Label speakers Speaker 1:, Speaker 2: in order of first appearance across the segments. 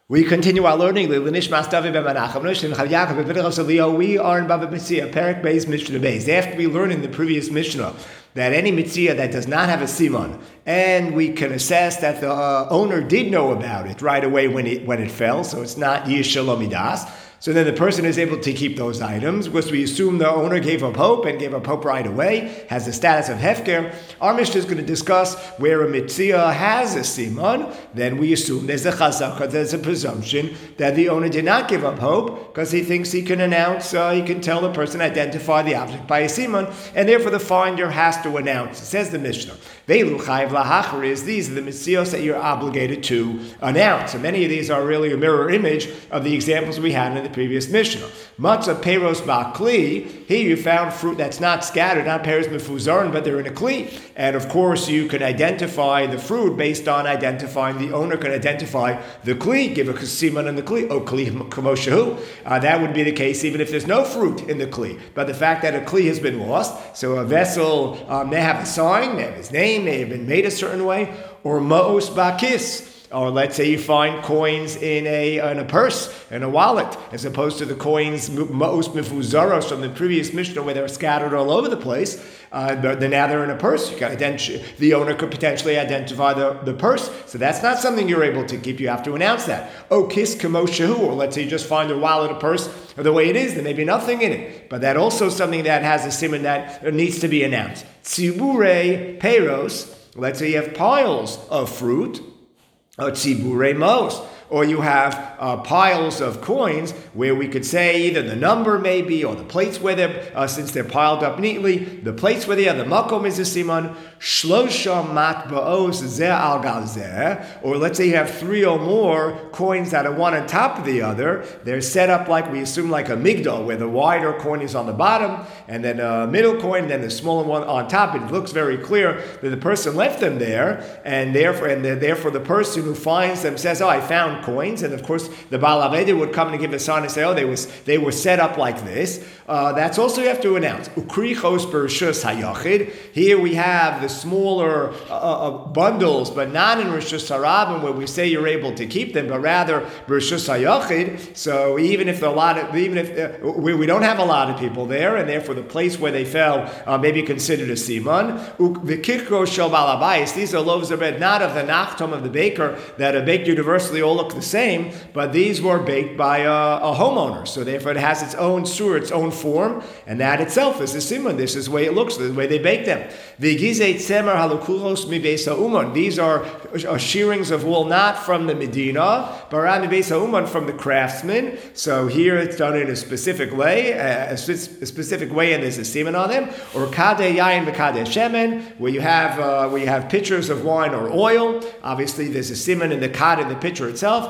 Speaker 1: We continue our learning. We are in Bava Metzia, Perek Beis, Mishnah Beis. After we learned in the previous Mishnah that any Metzia that does not have a siman, and we can assess that the owner did know about it right away when it fell, so it's not Yishalo Midas. So then the person is able to keep those items, because we assume the owner gave up hope right away, has the status of hefker. Our Mishnah is going to discuss where a mitzvah has a siman. Then we assume there's a chazaka, there's a presumption that the owner did not give up hope, because he thinks he can announce, he can tell the person, identify the object by a siman, and therefore the finder has to announce. It says the Mishnah, Veilu chayv lahachariz, these are the mitzvahs that you're obligated to announce. And many of these are really a mirror image of the examples we had in the previous Mishnah. Matzah peros ba'kli. Here you found fruit that's not scattered, not peros mefuzarin, but they're in a kli. And of course, you can identify the fruit based on identifying the owner can identify the kli, give a siman in the kli. Oh, kli kamoshahu. That would be the case even if there's no fruit in the kli. But the fact that a kli has been lost, so a vessel may have a sign, may have his name, may have been made a certain way, or ma'os ba'kis. Or let's say you find coins in a purse, in a wallet, as opposed to the coins ma'us mifuzaros from the previous Mishnah where they're scattered all over the place. Now they're in a purse. The owner could potentially identify the purse. So that's not something you're able to keep. You have to announce that. Oh, kis kamoshahu, or let's say you just find a wallet, a purse, or the way it is, there may be nothing in it. But that also is something that has a siman that needs to be announced. Tzibure peros, let's say you have piles of fruit, tzibure mos, or you have piles of coins where we could say either the number maybe, or the place where they're, since they're piled up neatly, the place where they are, the makom is a siman, shlosha matba'os zeh al gal zeh, or let's say you have 3 or more coins that are one on top of the other. They're set up like, we assume like a migdal, where the wider coin is on the bottom, and then a middle coin, and then the smaller one on top. It looks very clear that the person left them there, and therefore the person who finds them says, oh, I found coins, and of course the Baal Aveda would come and give a sign and say, oh, they were set up like this. That's also you have to announce. Ukrichos b'rishus hayachid. Here we have the smaller bundles, but not in rishus harabim where we say you're able to keep them, but rather b'rishus hayachid. So even if we don't have a lot of people there, and therefore the place where they fell may be considered a siman. V'kikro shel Baal Habayis. These are loaves of bread, not of the nachtom of the baker that are baked universally all look the same, but these were baked by a homeowner. So therefore it has its own sur, its own form, and that itself is a siman. This is the way it looks, the way they bake them. These are shearings of wool not from the Medina, but from the craftsman. So here it's done in a specific way, and there's a siman on them. Or kadeh yayin v'kadeh shemen, where you have pitchers of wine or oil. Obviously there's a siman in the kad in the pitcher itself.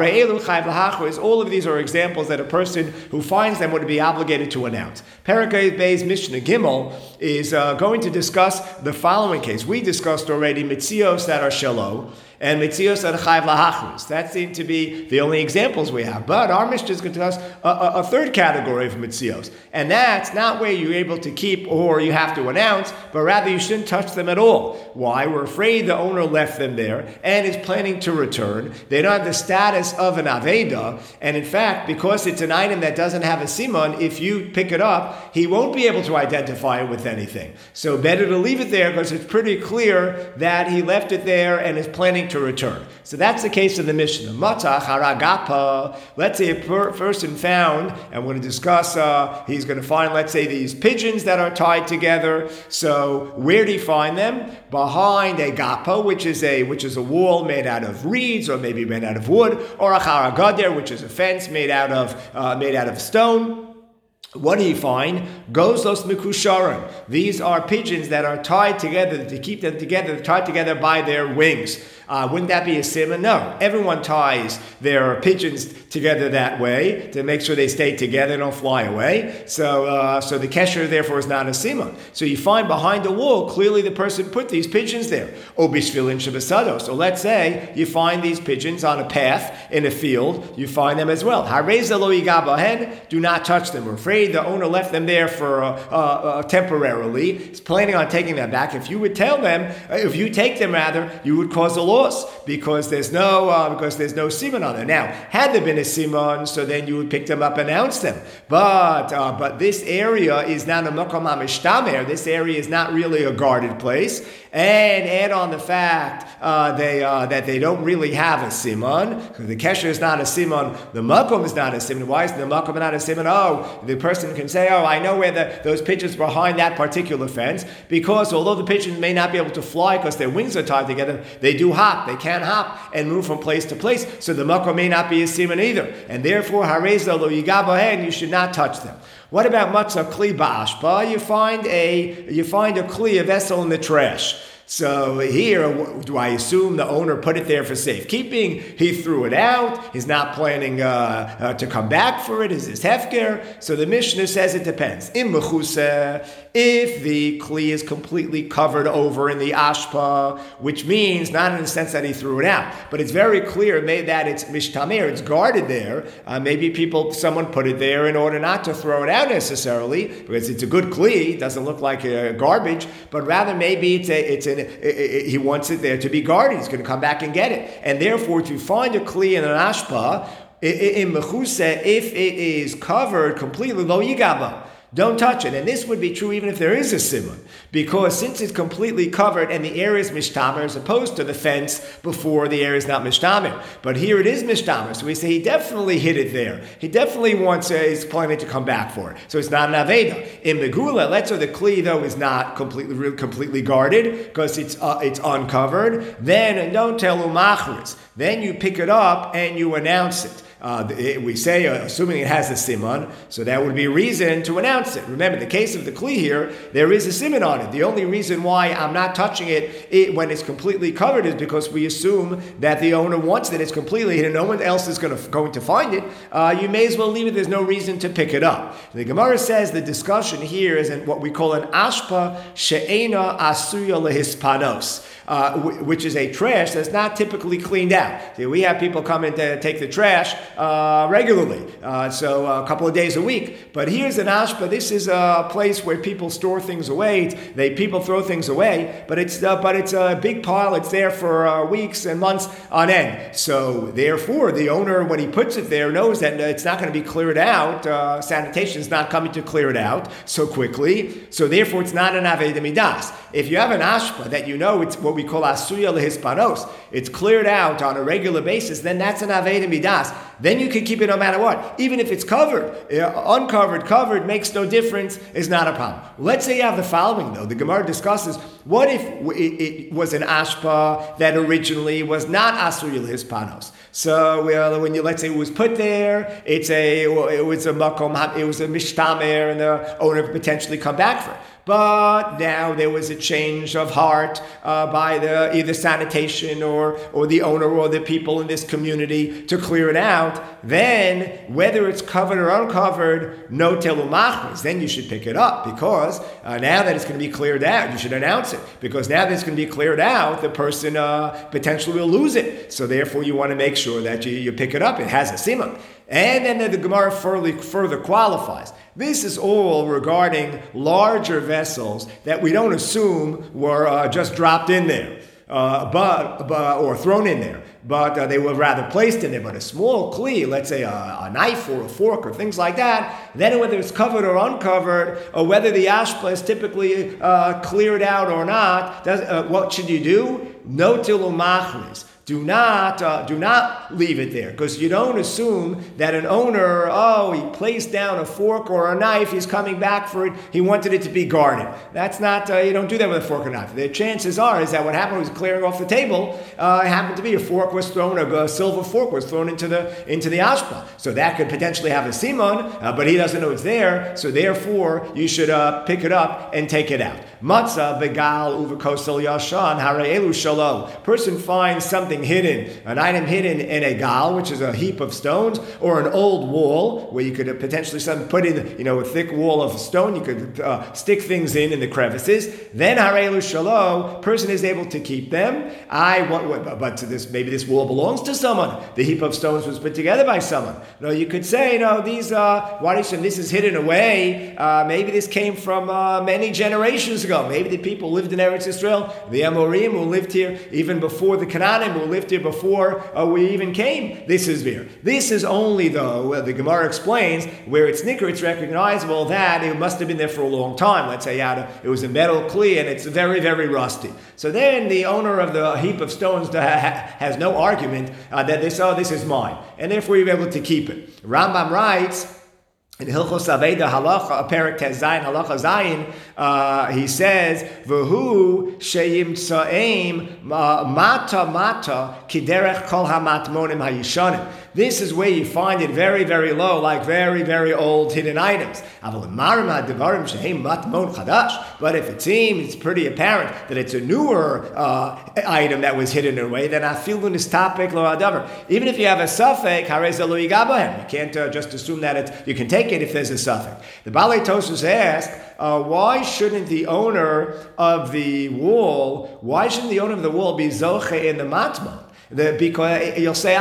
Speaker 1: All of these are examples that a person who finds them would be obligated to announce. Perek Beis Mishnah Gimel is going to discuss the following case. We discussed already mitzios that are shelo and mitzios that are chayv lahachris. That seem to be the only examples we have. But our Mishnah is going to discuss a third category of mitzios, and that's not where you're able to keep or you have to announce, but rather you shouldn't touch them at all. Why? We're afraid the owner left them there and is planning to return. They don't have the status of an aveda, and in fact, because it's an item that doesn't have a siman, if you pick it up, he won't be able to identify it with anything. So better to leave it there because it's pretty clear that he left it there and is planning to return. So that's the case of the Mishnah. Matach haragapa. Let's say a person found, and we're going to discuss, he's going to find, let's say, these pigeons that are tied together. So where did he find them? Behind a gapa, which is a wall made out of reeds or maybe made out of wood, or a charagader, which is a fence made out of stone. What do you find? Gozlos mikusharim. These are pigeons that are tied together to keep them together, tied together by their wings. Wouldn't that be a siman? No. Everyone ties their pigeons together that way to make sure they stay together and don't fly away. So the kesher, therefore, is not a siman. So you find behind the wall, clearly the person put these pigeons there. O bishvilin shabasado. So let's say you find these pigeons on a path in a field. You find them as well. Hareza lo yiga bahen. Do not touch them. We're afraid the owner left them there for temporarily. He's planning on taking them back. If you take them, you would cause a law because there's no siman on there. Now, had there been a siman, so then you would pick them up and announce them. But this area is not a makom hamishtamer. This area is not really a guarded place. And add on the fact that they don't really have a siman. The kesher is not a siman. The makom is not a siman. Why is the makom not a siman? Oh, the person can say, I know where those pigeons behind that particular fence, because although the pigeons may not be able to fly because their wings are tied together, they do hop. They can hop and move from place to place. So the makom may not be a siman either. And therefore, hareza lo yigabahen, you should not touch them. What about matzah kli ba'ashpa? You find a kli, a vessel in the trash. So here, do I assume the owner put it there for safekeeping? He threw it out. He's not planning to come back for it. Is this hefker? So the Mishnah says it depends. Im mechuseh, if the kli is completely covered over in the ashpa, which means not in the sense that he threw it out, but it's very clear that it's mishtamer, it's guarded there. Maybe someone put it there in order not to throw it out necessarily, because it's a good kli, it doesn't look like garbage, but rather maybe he wants it there to be guarded. He's going to come back and get it. And therefore, to find a kli in an ashpa, in mechuseh, if it is covered completely, lo yigaba, don't touch it. And this would be true even if there is a siman, because since it's completely covered and the area is mishtamer, as opposed to the fence before, the area is not mishtamer. But here it is mishtamer, so we say he definitely hid it there. He definitely is planning to come back for it. So it's not an aveda. In Megula, let's say the kli though is not completely guarded because it's uncovered. Then don't tell umachris. Then you pick it up and you announce it. We say, assuming it has a siman, so that would be a reason to announce it. Remember, the case of the kli here, there is a siman on it. The only reason why I'm not touching it when it's completely covered is because we assume that the owner wants that it's completely hidden. No one else is going to find it. You may as well leave it. There's no reason to pick it up. The Gemara says the discussion here is in what we call an ashpa she'ena asuya lehispanos, which is a trash that's not typically cleaned out. See, we have people come in to take the trash regularly, so a couple of days a week. But here's an ashpa. This is a place where people store things away. People throw things away, but it's a big pile. It's there for weeks and months on end. So therefore, the owner, when he puts it there, knows that it's not going to be cleared out. Sanitation is not coming to clear it out so quickly. So therefore, it's not an aveda midas. If you have an ashpa that you know it's what we call asuya lehispanos, it's cleared out on a regular basis, then that's an aveda midas. Then you can keep it no matter what. Even if it's covered, uncovered, covered, makes no difference, is not a problem. Let's say you have the following though. The Gemara discusses, what if it was an ashpa that originally was not asuya lehispanos? So when let's say it was put there, it was a makom, it was a mishtamer, and the owner could potentially come back for it. But now there was a change of heart by either sanitation or the owner or the people in this community to clear it out. Then, whether it's covered or uncovered, no telumachris. Then you should pick it up, because now that it's going to be cleared out, you should announce it. Because now that it's going to be cleared out, the person potentially will lose it. So therefore, you want to make sure that you pick it up. It has a siman. And then the Gemara further qualifies. This is all regarding larger vessels that we don't assume were just dropped in there, or thrown in there, but they were rather placed in there. But a small kli, let's say a knife or a fork or things like that, then whether it's covered or uncovered, or whether the ashpa is typically cleared out or not, what should you do? No tilumachris. Do not leave it there, because you don't assume that an owner, he placed down a fork or a knife, he's coming back for it, he wanted it to be guarded. That's not, you don't do that with a fork or knife. The chances are is that what happened was clearing off the table, it happened to be a fork was thrown, a silver fork was thrown into the ashpa. So that could potentially have a siman, but he doesn't know it's there, so therefore you should pick it up and take it out. Matzah begal uvekosel yashan hareelu shalom. Person finds something hidden, an item hidden in a gal, which is a heap of stones, or an old wall where you could potentially put in, a thick wall of stone. You could stick things in the crevices. Then harelu shalom, person is able to keep them. But maybe this wall belongs to someone. The heap of stones was put together by someone. No, you could say, these this is hidden away. Maybe this came from many generations ago. ago. Maybe the people lived in Eretz Yisrael, the Amorim who lived here even before the Canaanim who lived here before we even came. This is Vir. This is only, though, the Gemara explains, where it's Nicker, it's recognizable that it must have been there for a long time. Let's say it was a metal kli and it's very, very rusty. So then the owner of the heap of stones has no argument that this is mine. And therefore you're able to keep it. Rambam writes, in Hilchos Aveda Halacha, Perek Tes Zayin, Halacha Zayin, he says, "V'hu sheyimtzaim mata kiderech kol hamatmonim hayishanim." This is where you find it very, very low, like very, very old hidden items. But if it seems, it's pretty apparent that it's a newer item that was hidden away, then afilun is topic lo adavar. Even if you have a suffix, you can't just assume that you can take it if there's a suffix. The Balei Tosfos asks, why shouldn't the owner of the wall be zoche in the matmon? Because you'll say,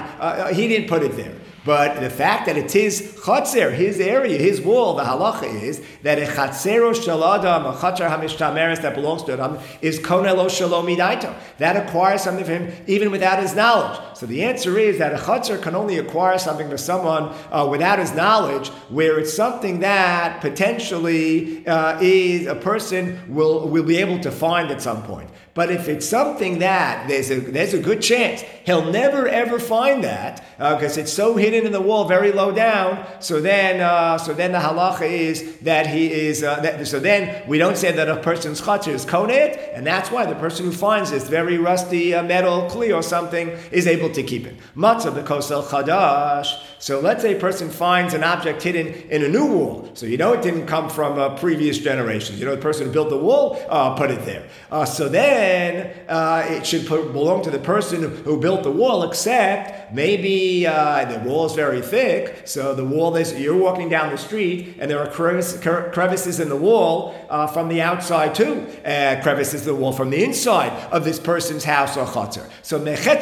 Speaker 1: he didn't put it there. But the fact that it's his chatzer, his area, his wall, the halacha is that a chatzero shel adam, a chatzer hamishtameres that belongs to Adam, is konelo shalom midaito. That acquires something from him even without his knowledge. So the answer is that a chatzer can only acquire something for someone without his knowledge, where it's something that potentially is a person will be able to find at some point. But if it's something that there's a good chance he'll never ever find that because it's so hidden in the wall, very low down. So then the halacha is that he is. So then we don't say that a person's chatzir is konet, and that's why the person who finds this very rusty metal kli or something is able to keep it. Matzah b'kosel chadash. So let's say a person finds an object hidden in a new wall. So it didn't come from previous generations. The person who built the wall put it there. So then it should belong to the person who built the wall, except maybe the wall is very thick, so the wall you're walking down the street and there are crevices in the wall from the outside too, crevices in the wall from the inside of this person's house or chutzner. So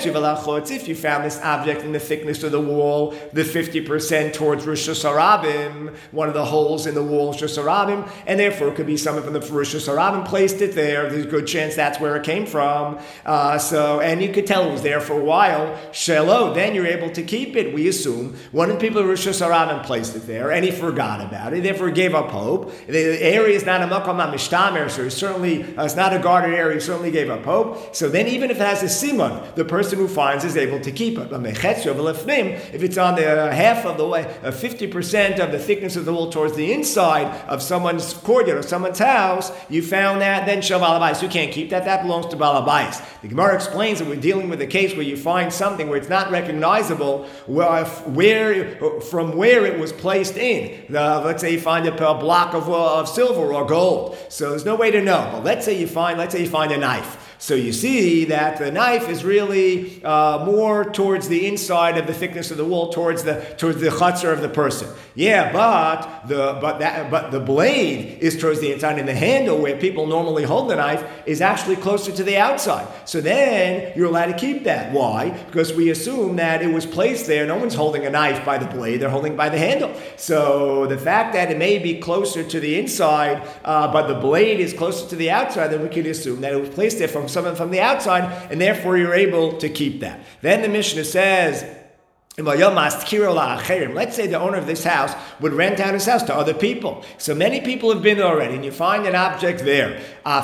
Speaker 1: if you found this object in the thickness of the wall, the 50% towards Rosh Hashanah, one of the holes in the wall is Rosh Hashanah, and therefore it could be someone from the Rosh Hashanah placed it there. There's a good chance that's where it came from. And you could tell it was there for a while. Shelo, then you're able to keep it. We assume one of the people of Rosh Hashanah placed it there, and he forgot about it. Therefore, he gave up hope. The area is not a makom mishtamer, so it's not a guarded area. He certainly gave up hope. So then, even if it has a simon, the person who finds is able to keep it. If it's on the half of the way, 50% of the thickness of the wall towards the inside of someone's courtyard or someone's house, you found that, then shav you can't keep that. That belongs to Balabais. The Gemara explains that we're dealing with a case where you find something where it's not recognizable from where it was placed in. Let's say you find a block of silver or gold. So there's no way to know. But let's say you find a knife. So you see that the knife is really more towards the inside of the thickness of the wall, towards the chutzner of the person. Yeah, but the blade is towards the inside, and the handle where people normally hold the knife is actually closer to the outside. So then you're allowed to keep that. Why? Because we assume that it was placed there. No one's holding a knife by the blade; they're holding by the handle. So the fact that it may be closer to the inside, but the blade is closer to the outside, then we can assume that it was placed there from someone from the outside, and therefore you're able to keep that. Then the Mishnah says, let's say the owner of this house would rent out his house to other people. So many people have been already, and you find an object there.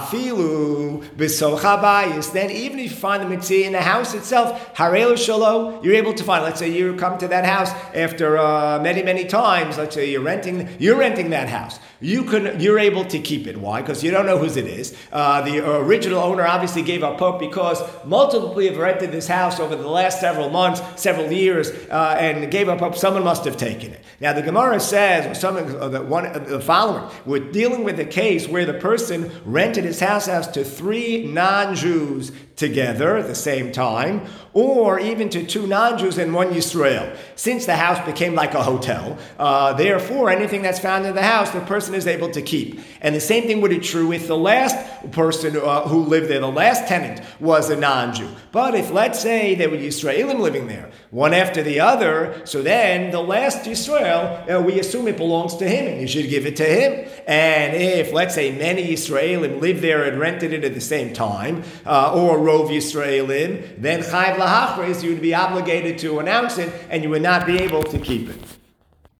Speaker 1: Then even if you find the mitzvah in the house itself, you're able to find. Let's say you come to that house after many, many times. Let's say you're renting that house. You're able to keep it. Why? Because you don't know whose it is. The original owner obviously gave up hope because multiple people have rented this house over the last several months, several years, and gave up hope. Someone must have taken it. Now the Gemara says, the following: we're dealing with a case where the person rented his house to 3 non-Jews together at the same time, or even to 2 non-Jews and 1 Yisrael. Since the house became like a hotel, therefore anything that's found in the house, the person is able to keep. And the same thing would be true if the last person who lived there, the last tenant, was a non-Jew. But if, let's say, there were Yisraelim living there, one after the the other, so then the last Yisrael, we assume it belongs to him and you should give it to him. And if, let's say, many Yisraelim live there and rented it at the same time, or Rov Yisraelim, then Chayv Lahachris, you would be obligated to announce it and you would not be able to keep it.